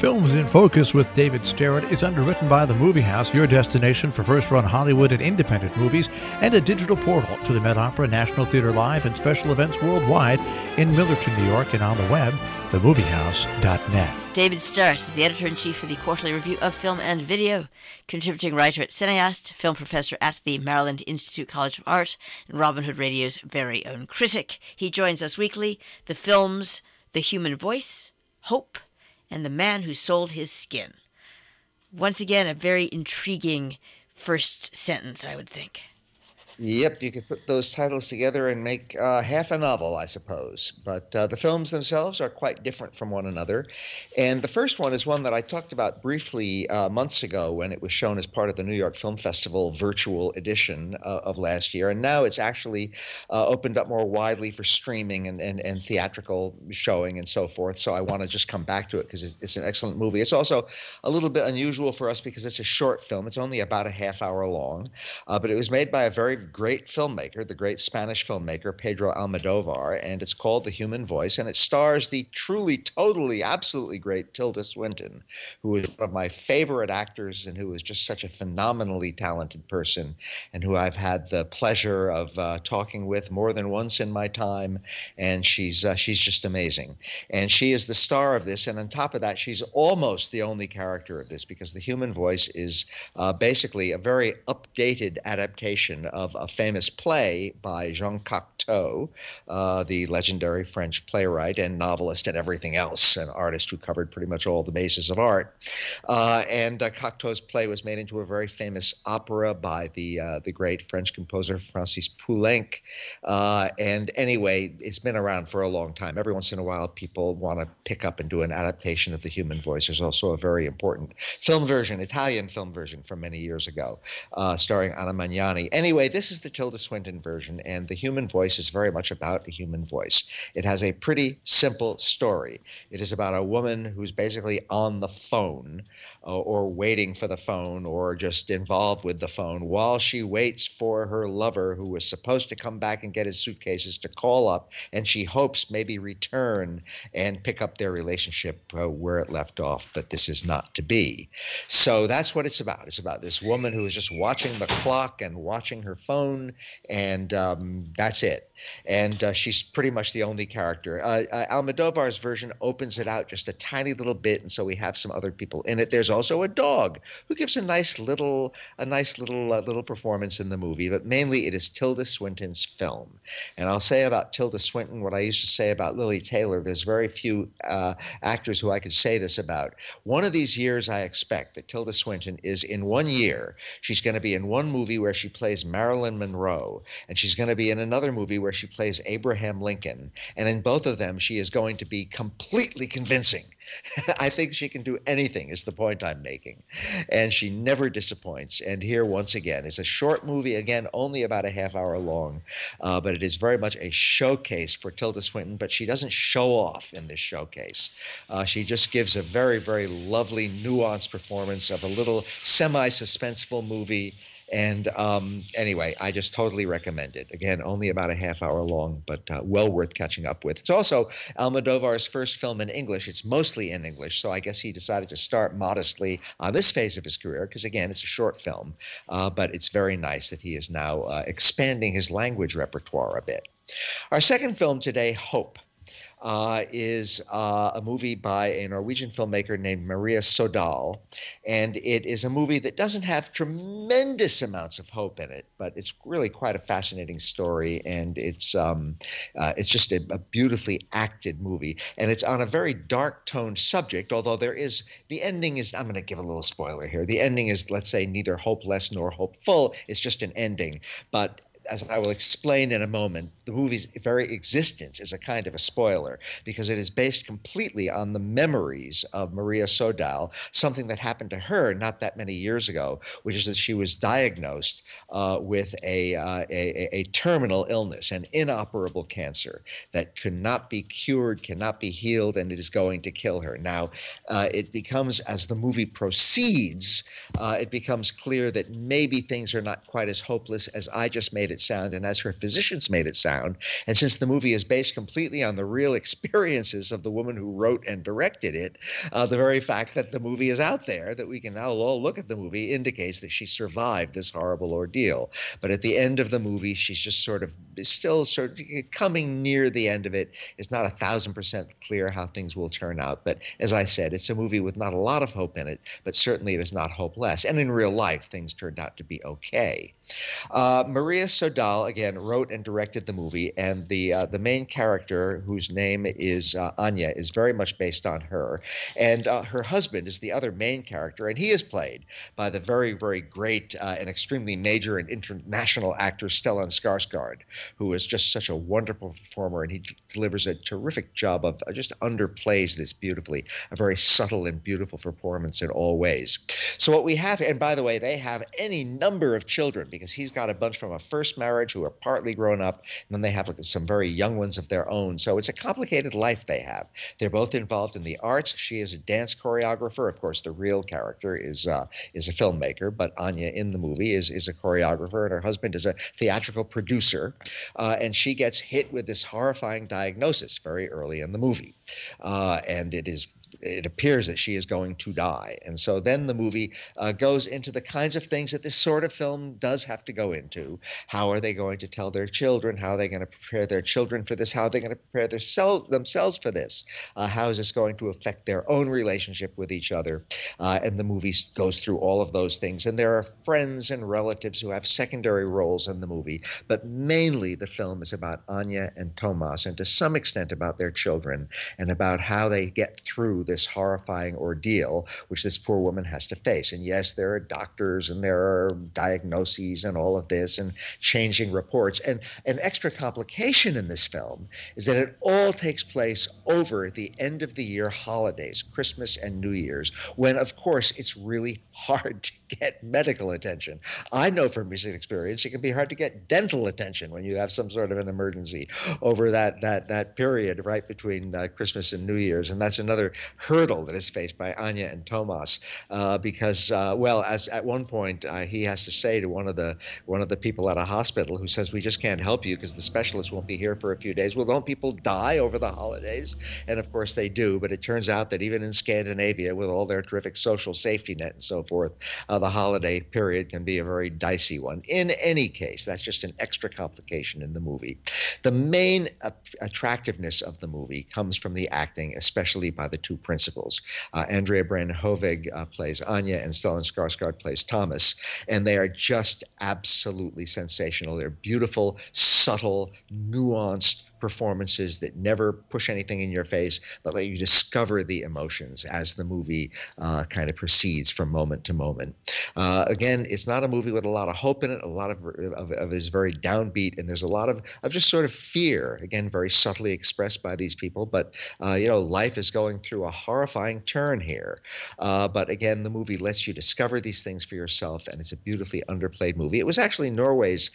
Films in Focus with David Starrett is underwritten by The Movie House, your destination for first-run Hollywood and independent movies, and a digital portal to the Met Opera, National Theater Live, and special events worldwide in Millerton, New York, and on the web, themoviehouse.net. David Starrett is the editor-in-chief for the Quarterly Review of Film and Video, contributing writer at Cineast, film professor at the Maryland Institute College of Art, and Robin Hood Radio's very own critic. He joins us weekly. The films The Human Voice, Hope, and The Man Who Sold His Skin. Once again, a very intriguing first sentence, I would think. Yep, you could put those titles together and make half a novel, I suppose. But the films themselves are quite different from one another. And the first one is one that I talked about briefly months ago when it was shown as part of the New York Film Festival virtual edition of last year. And now it's actually opened up more widely for streaming and theatrical showing and so forth. So I want to just come back to it because it's an excellent movie. It's also a little bit unusual for us because it's a short film. It's only about a half hour long, but it was made by a very great filmmaker, the great Spanish filmmaker Pedro Almodovar, and it's called The Human Voice, and it stars the truly, totally, absolutely great Tilda Swinton, who is one of my favorite actors and who is just such a phenomenally talented person, and who I've had the pleasure of talking with more than once in my time, and she's just amazing. And she is the star of this, and on top of that, she's almost the only character of this, because The Human Voice is basically a very updated adaptation of a famous play by Jean Cocteau, the legendary French playwright and novelist and everything else, an artist who covered pretty much all the bases of art. And Cocteau's play was made into a very famous opera by the great French composer Francis Poulenc. And anyway, it's been around for a long time. Every once in a while, people want to pick up and do an adaptation of The Human Voice. There's also a very important film version, Italian film version from many years ago, starring Anna Magnani. Anyway, this is the Tilda Swinton version, and The Human Voice is very much about the human voice. It has a pretty simple story. It is about a woman who's basically on the phone or waiting for the phone or just involved with the phone while she waits for her lover, who was supposed to come back and get his suitcases, to call up, and she hopes maybe return and pick up their relationship where it left off, but this is not to be. So that's what it's about. It's about this woman who is just watching the clock and watching her phone, and that's it. And she's pretty much the only character. Almodovar's version opens it out just a tiny little bit, and so we have some other people in it. There's also a dog who gives a nice little performance in the movie, but mainly it is Tilda Swinton's film. And I'll say about Tilda Swinton what I used to say about Lily Taylor. There's very few actors who I could say this about. One of these years, I expect that Tilda Swinton is, in 1 year, she's going to be in one movie where she plays Marilyn Monroe, and she's going to be in another movie where she plays Abraham Lincoln. And in both of them, she is going to be completely convincing. I think she can do anything, is the point I'm making. And she never disappoints. And here, once again, is a short movie, again, only about a half hour long, but it is very much a showcase for Tilda Swinton, but she doesn't show off in this showcase. She just gives a very, very lovely, nuanced performance of a little semi-suspenseful movie. And anyway, I just totally recommend it. Again, only about a half hour long, but well worth catching up with. It's also Almodovar's first film in English. It's mostly in English, so I guess he decided to start modestly on this phase of his career because, again, it's a short film. But it's very nice that he is now expanding his language repertoire a bit. Our second film today, Hope, is a movie by a Norwegian filmmaker named Maria Sodal, and it is a movie that doesn't have tremendous amounts of hope in it, but it's really quite a fascinating story, and it's just a beautifully acted movie, and it's on a very dark-toned subject, although the ending is, I'm going to give a little spoiler here, the ending is, let's say, neither hopeless nor hopeful. It's just an ending, but as I will explain in a moment, the movie's very existence is a kind of a spoiler because it is based completely on the memories of Maria Sodal, something that happened to her not that many years ago, which is that she was diagnosed with a terminal illness, an inoperable cancer that could not be cured, cannot be healed, and it is going to kill her. Now, it becomes, as the movie proceeds, it becomes clear that maybe things are not quite as hopeless as I just made it it sound and as her physicians made it sound. And since the movie is based completely on the real experiences of the woman who wrote and directed it, the very fact that the movie is out there, that we can now all look at the movie, indicates that she survived this horrible ordeal. But at the end of the movie, she's just still coming near the end of it. It's not 1,000% clear how things will turn out. But as I said, it's a movie with not a lot of hope in it, but certainly it is not hopeless. And in real life, things turned out to be okay. Maria Sodal, again, wrote and directed the movie, and the main character, whose name is Anya, is very much based on her. And her husband is the other main character, and he is played by the very, very great and extremely major and international actor Stellan Skarsgård, who is just such a wonderful performer, and he delivers a terrific job of just underplays this beautifully, a very subtle and beautiful performance in all ways. So what we have, and by the way, they have any number of children, because he's got a bunch from a first marriage who are partly grown up, and then they have some very young ones of their own. So it's a complicated life they have. They're both involved in the arts. She is a dance choreographer. Of course, the real character is a filmmaker, but Anya in the movie is a choreographer, and her husband is a theatrical producer. And she gets hit with this horrifying diagnosis very early in the movie. And it appears that she is going to die. And so then the movie goes into the kinds of things that this sort of film does have to go into. How are they going to tell their children? How are they going to prepare their children for this? How are they going to prepare themselves for this? How is this going to affect their own relationship with each other? And the movie goes through all of those things. And there are friends and relatives who have secondary roles in the movie. But mainly the film is about Anya and Tomas, and to some extent about their children, and about how they get through this horrifying ordeal which this poor woman has to face. And yes, there are doctors and there are diagnoses and all of this and changing reports. And an extra complication in this film is that it all takes place over the end of the year holidays, Christmas and New Year's, when, of course, it's really hard to get medical attention. I know from recent experience it can be hard to get dental attention when you have some sort of an emergency over that period right between Christmas and New Year's. And that's another hurdle that is faced by Anya and Tomas, because, as at one point he has to say to one of the people at a hospital who says, "We just can't help you because the specialist won't be here for a few days." Well, don't people die over the holidays? And of course they do, but it turns out that even in Scandinavia, with all their terrific social safety net and so forth, the holiday period can be a very dicey one. In any case, that's just an extra complication in the movie. The main attractiveness of the movie comes from the acting, especially by the two principals. Andrea Brand-Hovig plays Anya, and Stellan Skarsgård plays Thomas, and they are just absolutely sensational. They're beautiful, subtle, nuanced performances that never push anything in your face, but let you discover the emotions as the movie kind of proceeds from moment to moment. Again, it's not a movie with a lot of hope in it. A lot of it is very downbeat, and there's a lot of just sort of fear, again, very subtly expressed by these people. But, life is going through a horrifying turn here. But again, the movie lets you discover these things for yourself, and it's a beautifully underplayed movie. It was actually Norway's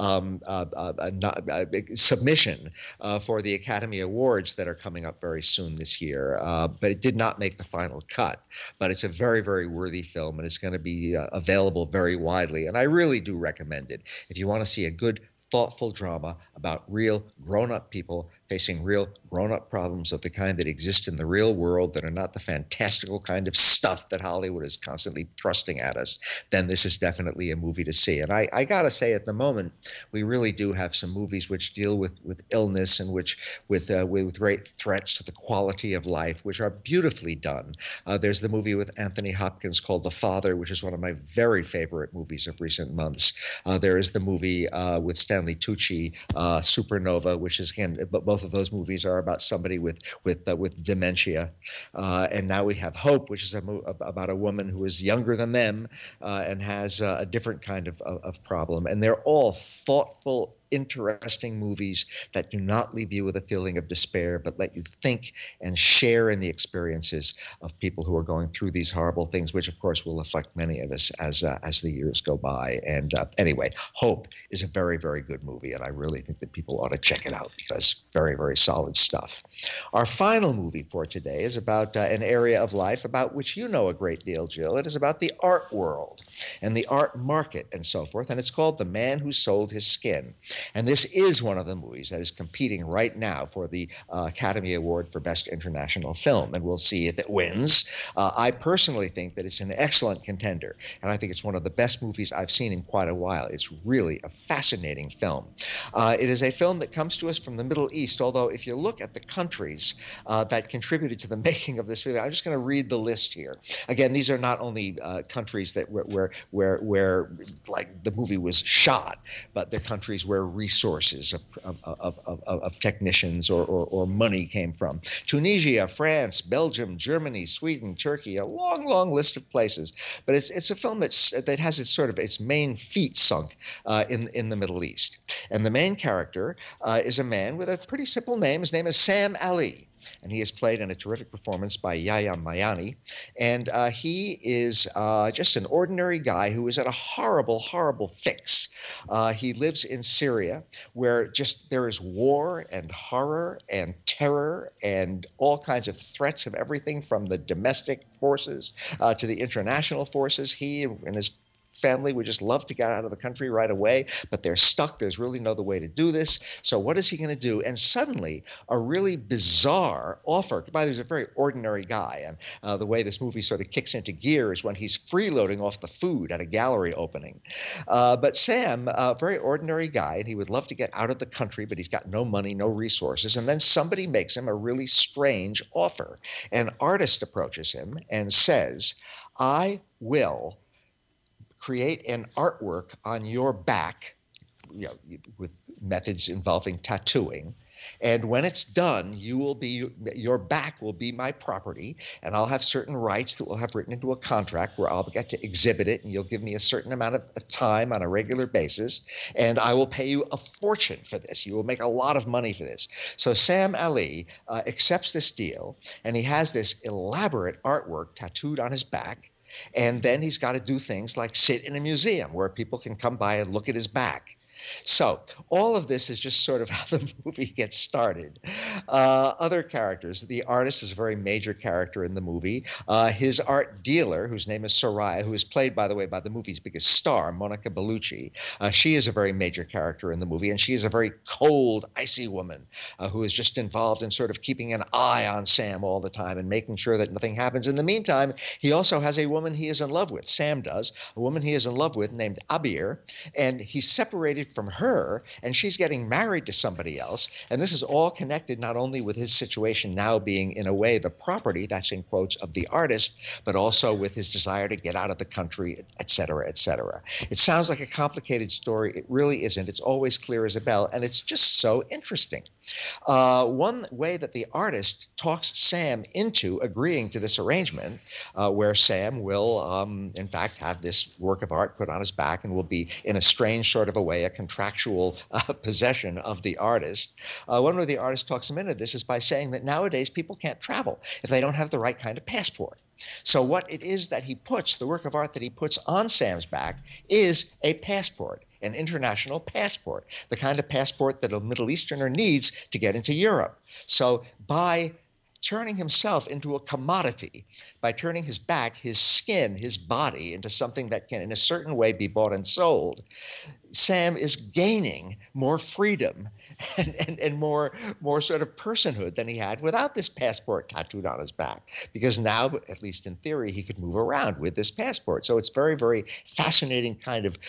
submission for the Academy Awards that are coming up very soon this year, but it did not make the final cut. But it's a very, very worthy film, and it's going to be available very widely. And I really do recommend it. If you want to see a good, thoughtful drama about real grown-up people facing real grown-up problems of the kind that exist in the real world, that are not the fantastical kind of stuff that Hollywood is constantly thrusting at us, then this is definitely a movie to see. And I got to say, at the moment, we really do have some movies which deal with illness and with great threats to the quality of life, which are beautifully done. There's the movie with Anthony Hopkins called The Father, which is one of my very favorite movies of recent months. There is the movie with Stanley Tucci, Supernova, which is, again, both of those movies are about somebody with dementia. And now we have Hope, which is about a woman who is younger than them and has a different kind of problem. And they're all thoughtful, interesting movies that do not leave you with a feeling of despair, but let you think and share in the experiences of people who are going through these horrible things, which of course will affect many of us as the years go by. And anyway, Hope is a very, very good movie, and I really think that people ought to check it out because very, very solid stuff. Our final movie for today is about an area of life about which you know a great deal, Jill. It is about the art world and the art market and so forth, and it's called The Man Who Sold His Skin. And this is one of the movies that is competing right now for the Academy Award for Best International Film, and we'll see if it wins. I personally think that it's an excellent contender, and I think it's one of the best movies I've seen in quite a while. It's really a fascinating film. It is a film that comes to us from the Middle East, although if you look at the countries that contributed to the making of this film, I'm just going to read the list here. Again, these are not only countries that where like the movie was shot, but they're countries where resources of technicians or money came from. Tunisia, France, Belgium, Germany, Sweden, Turkey, a long list of places. But it's a film that has its main feet sunk in the Middle East. And the main character is a man with a pretty simple name. His name is Sam Ali. And he is played in a terrific performance by Yahya Mayani. And he is just an ordinary guy who is at a horrible, horrible fix. He lives in Syria, where there is war and horror and terror and all kinds of threats of everything from the domestic forces to the international forces. He and his family would just love to get out of the country right away, but they're stuck. There's really no other way to do this. So what is he going to do? And suddenly, a really bizarre offer. By the way, he's a very ordinary guy, and the way this movie sort of kicks into gear is when he's freeloading off the food at a gallery opening. But Sam, a very ordinary guy, and he would love to get out of the country, but he's got no money, no resources. And then somebody makes him a really strange offer. An artist approaches him and says, I will create an artwork on your back, with methods involving tattooing. And when it's done, your back will be my property, and I'll have certain rights that we'll have written into a contract where I'll get to exhibit it, and you'll give me a certain amount of time on a regular basis, and I will pay you a fortune for this. You will make a lot of money for this. So Sam Ali accepts this deal, and he has this elaborate artwork tattooed on his back. And then he's got to do things like sit in a museum where people can come by and look at his back. So all of this is just sort of how the movie gets started. Other characters. The artist is a very major character in the movie. His art dealer, whose name is Soraya, who is played, by the way, by the movie's biggest star, Monica Bellucci. She is a very major character in the movie, and she is a very cold, icy woman who is just involved in sort of keeping an eye on Sam all the time and making sure that nothing happens. In the meantime, he also has a woman he is in love with, Sam does, a woman he is in love with named Abir, and he's separated from her, and she's getting married to somebody else. And this is all connected not only with his situation now being, in a way, the property, that's in quotes, of the artist, but also with his desire to get out of the country, et cetera, et cetera. It sounds like a complicated story. It really isn't. It's always clear as a bell, and it's just so interesting. One way that the artist talks Sam into agreeing to this arrangement, where Sam will, in fact, have this work of art put on his back and will be, in a strange sort of a way, a contractual possession of the artist. One way the artist talks him into this is by saying that nowadays people can't travel if they don't have the right kind of passport. So what it is that he puts, the work of art that he puts on Sam's back, is a passport, an international passport, the kind of passport that a Middle Easterner needs to get into Europe. So by turning himself into a commodity, by turning his back, his skin, his body into something that can in a certain way be bought and sold, Sam is gaining more freedom and more sort of personhood than he had without this passport tattooed on his back. Because now, at least in theory, he could move around with this passport. So it's very, very fascinating kind of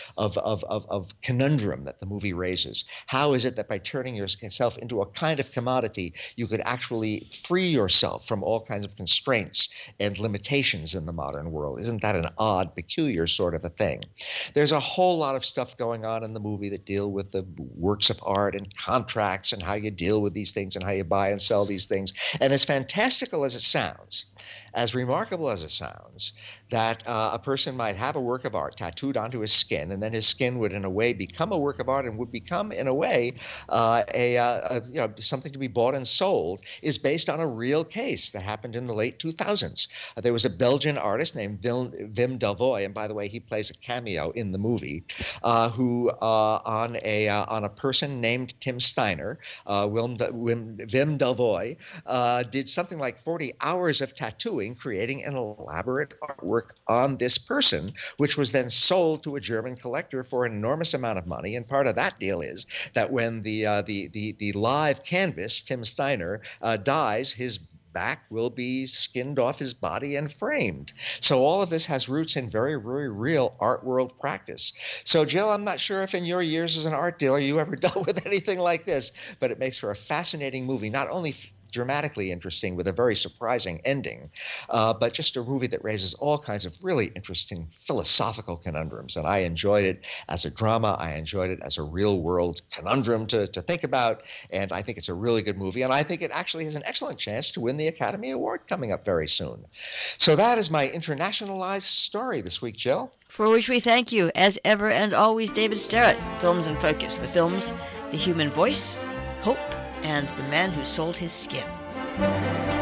conundrum that the movie raises. How is it that by turning yourself into a kind of commodity, you could actually free yourself from all kinds of constraints and limitations in the modern world? Isn't that an odd, peculiar sort of a thing? There's a whole lot of stuff going on in the movie that deal with the works of art and contracts and how you deal with these things and how you buy and sell these things. And as fantastical as it sounds, as remarkable as it sounds, that a person might have a work of art tattooed onto his skin, and then his skin would, in a way, become a work of art and would become, in a way, something to be bought and sold, is based on a real case that happened in the late 2000s. There was a Belgian artist named Wim Delvoye, and by the way, he plays a cameo in the movie, who on a person named Tim Steiner, Wim Delvoye, did something like 40 hours of tattooing, creating an elaborate artwork on this person, which was then sold to a German collector for an enormous amount of money. And part of that deal is that when the live canvas, Tim Steiner, dies, his back will be skinned off his body and framed. So all of this has roots in very, very real art world practice. So, Jill, I'm not sure if in your years as an art dealer you ever dealt with anything like this, but it makes for a fascinating movie, not only dramatically interesting with a very surprising ending, but just a movie that raises all kinds of really interesting philosophical conundrums. And I enjoyed it as a drama. I enjoyed it as a real world conundrum to think about. And I think it's a really good movie. And I think it actually has an excellent chance to win the Academy Award coming up very soon. So that is my internationalized story this week, Jill. For which we thank you, as ever and always, David Sterrett. Films in Focus. The films, The Human Voice, Hope, and The Man Who Sold His Skin.